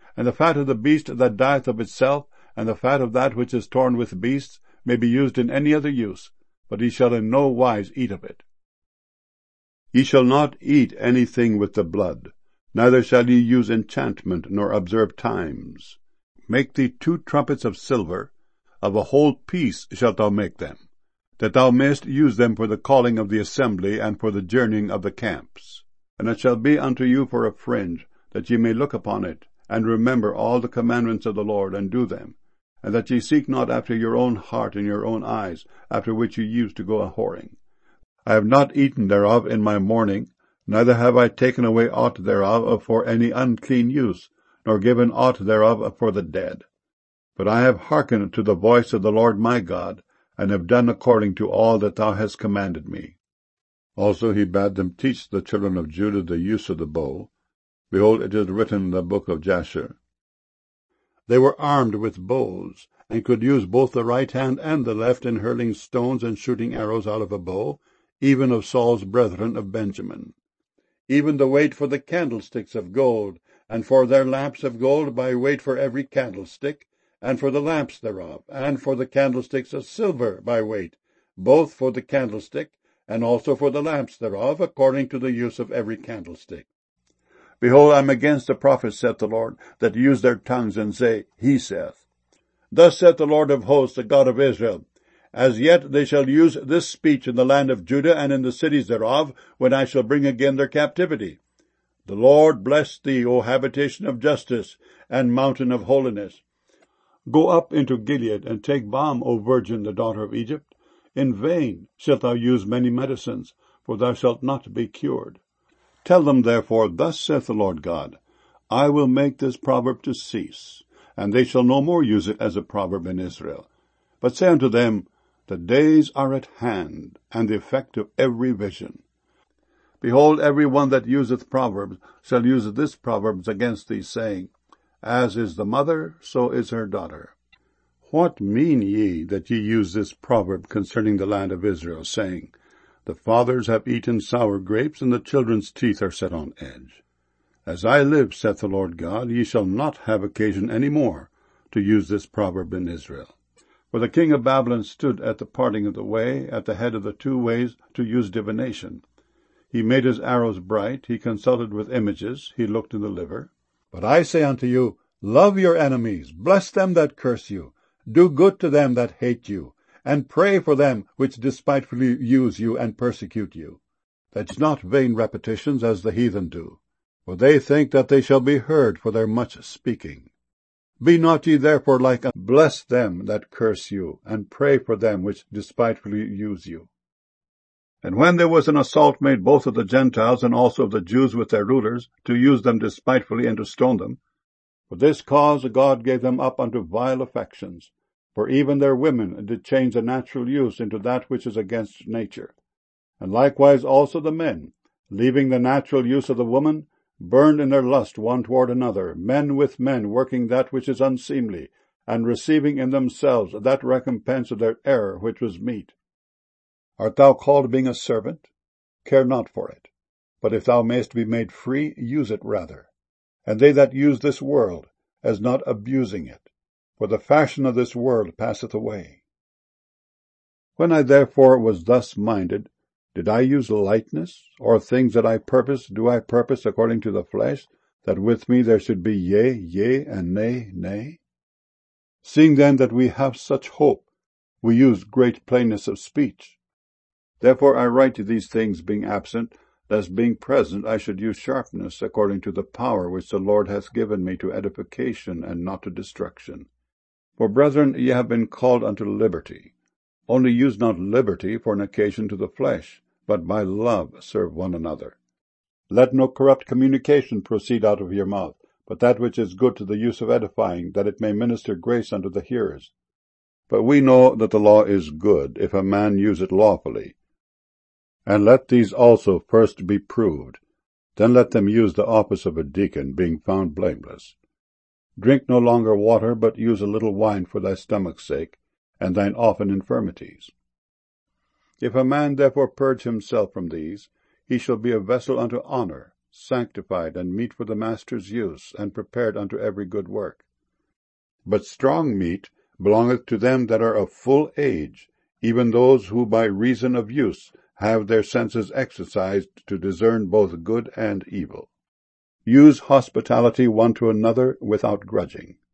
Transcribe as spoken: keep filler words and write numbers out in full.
And the fat of the beast that dieth of itself, and the fat of that which is torn with beasts, may be used in any other use, but ye shall in no wise eat of it. Ye shall not eat anything with the blood, neither shall ye use enchantment, nor observe times. Make thee two trumpets of silver, of a whole piece shalt thou make them, that thou mayest use them for the calling of the assembly, and for the journeying of the camps. And it shall be unto you for a fringe, that ye may look upon it, and remember all the commandments of the Lord, and do them, and that ye seek not after your own heart and your own eyes, after which ye used to go a-whoring. I have not eaten thereof in my mourning, neither have I taken away aught thereof for any unclean use, nor given aught thereof for the dead. But I have hearkened to the voice of the Lord my God, and have done according to all that thou hast commanded me. Also he bade them teach the children of Judah the use of the bow. Behold, it is written in the book of Jasher. They were armed with bows, and could use both the right hand and the left in hurling stones and shooting arrows out of a bow, even of Saul's brethren of Benjamin. Even the weight for the candlesticks of gold, and for their lamps of gold by weight for every candlestick, and for the lamps thereof, and for the candlesticks of silver by weight, both for the candlestick, and also for the lamps thereof, according to the use of every candlestick. Behold, I am against the prophets, saith the Lord, that use their tongues, and say, He saith. Thus saith the Lord of hosts, the God of Israel, As yet they shall use this speech in the land of Judah, and in the cities thereof, when I shall bring again their captivity. The Lord bless thee, O habitation of justice, and mountain of holiness. Go up into Gilead, and take balm, O virgin, the daughter of Egypt. In vain shalt thou use many medicines, for thou shalt not be cured. Tell them, therefore, thus saith the Lord God, I will make this proverb to cease, and they shall no more use it as a proverb in Israel. But say unto them, The days are at hand, and the effect of every vision. Behold, every one that useth proverbs shall use this proverb against thee, saying, As is the mother, so is her daughter. What mean ye that ye use this proverb concerning the land of Israel, saying, The fathers have eaten sour grapes, and the children's teeth are set on edge? As I live, saith the Lord God, ye shall not have occasion any more to use this proverb in Israel. For the king of Babylon stood at the parting of the way, at the head of the two ways, to use divination. He made his arrows bright, he consulted with images, he looked in the liver. But I say unto you, Love your enemies, bless them that curse you, do good to them that hate you, and pray for them which despitefully use you and persecute you. Fetch not vain repetitions, as the heathen do, for they think that they shall be heard for their much speaking. Be not ye therefore like unto bless them that curse you, and pray for them which despitefully use you. And when there was an assault made both of the Gentiles and also of the Jews with their rulers, to use them despitefully and to stone them, for this cause God gave them up unto vile affections, for even their women did change the natural use into that which is against nature. And likewise also the men, leaving the natural use of the woman, burned in their lust one toward another, men with men working that which is unseemly, and receiving in themselves that recompense of their error which was meet. Art thou called being a servant? Care not for it. But if thou mayest be made free, use it rather. And they that use this world, as not abusing it, for the fashion of this world passeth away. When I therefore was thus minded, did I use lightness, or things that I purpose, do I purpose according to the flesh, that with me there should be yea, yea, and nay, nay? Seeing then that we have such hope, we use great plainness of speech. Therefore I write you these things being absent, lest being present I should use sharpness according to the power which the Lord hath given me to edification and not to destruction. For, brethren, ye have been called unto liberty. Only use not liberty for an occasion to the flesh, but by love serve one another. Let no corrupt communication proceed out of your mouth, but that which is good to the use of edifying, that it may minister grace unto the hearers. But we know that the law is good, if a man use it lawfully. And let these also first be proved, then let them use the office of a deacon, being found blameless. Drink no longer water, but use a little wine for thy stomach's sake, and thine often infirmities. If a man therefore purge himself from these, he shall be a vessel unto honor, sanctified, and meet for the master's use, and prepared unto every good work. But strong meat belongeth to them that are of full age, even those who by reason of use have their senses exercised to discern both good and evil. Use hospitality one to another without grudging.